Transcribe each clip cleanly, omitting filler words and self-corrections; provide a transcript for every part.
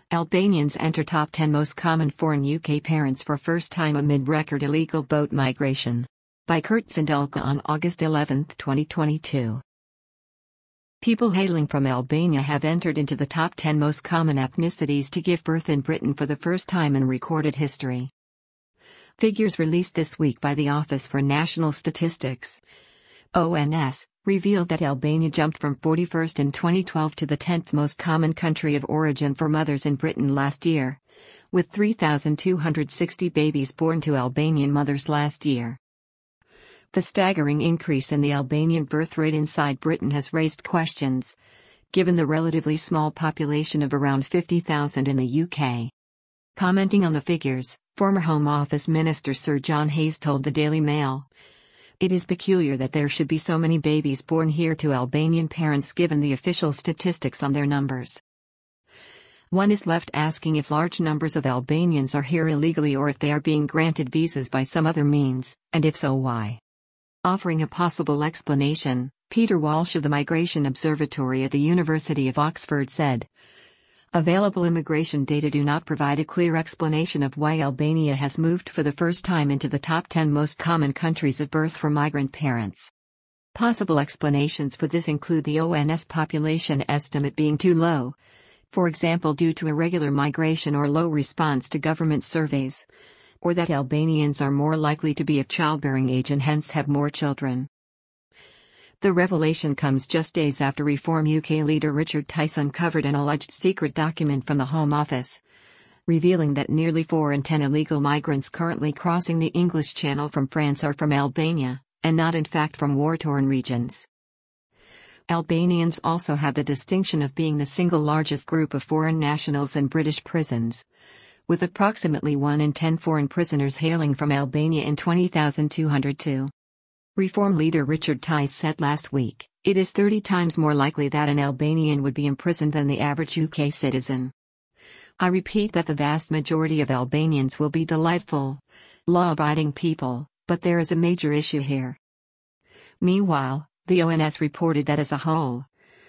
Albanians enter top 10 most common foreign UK parents for first time amid record illegal boat migration. By Kurt Zindelka on August 11, 2022. People hailing from Albania have entered into the top 10 most common ethnicities to give birth in Britain for the first time in recorded history. Figures released this week by the Office for National Statistics (ONS) revealed that Albania jumped from 41st in 2012 to the 10th most common country of origin for mothers in Britain last year, with 3,260 babies born to Albanian mothers last year. The staggering increase in the Albanian birth rate inside Britain has raised questions, given the relatively small population of around 50,000 in the UK. Commenting on the figures, former Home Office Minister Sir John Hayes told the Daily Mail, "It is peculiar that there should be so many babies born here to Albanian parents given the official statistics on their numbers. One is left asking if large numbers of Albanians are here illegally or if they are being granted visas by some other means, and if so, why?" Offering a possible explanation, Peter Walsh of the Migration Observatory at the University of Oxford said, "Available immigration data do not provide a clear explanation of why Albania has moved for the first time into the top 10 most common countries of birth for migrant parents. Possible explanations for this include the ONS population estimate being too low, for example due to irregular migration or low response to government surveys, or that Albanians are more likely to be of childbearing age and hence have more children." The revelation comes just days after Reform UK leader Richard Tice uncovered an alleged secret document from the Home Office, revealing that nearly 4 in 10 illegal migrants currently crossing the English Channel from France are from Albania, and not in fact from war-torn regions. Albanians also have the distinction of being the single largest group of foreign nationals in British prisons, with approximately 1 in 10 foreign prisoners hailing from Albania in 20,202. Reform leader Richard Tice said last week, "It is 30 times more likely that an Albanian would be imprisoned than the average UK citizen. I repeat that the vast majority of Albanians will be delightful, law-abiding people, but there is a major issue here." Meanwhile, the ONS reported that as a whole,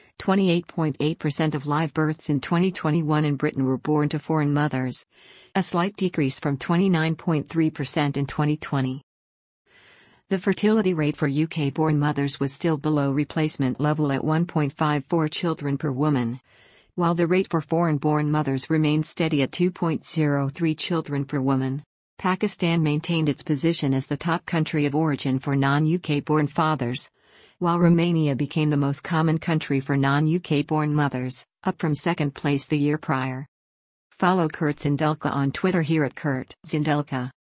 28.8% of live births in 2021 in Britain were born to foreign mothers, a slight decrease from 29.3% in 2020. The fertility rate for UK-born mothers was still below replacement level at 1.54 children per woman, while the rate for foreign-born mothers remained steady at 2.03 children per woman. Pakistan maintained its position as the top country of origin for non-UK-born fathers, while Romania became the most common country for non-UK-born mothers, up from second place the year prior. Follow Kurt Zindelka on Twitter here at Kurt Zindelka.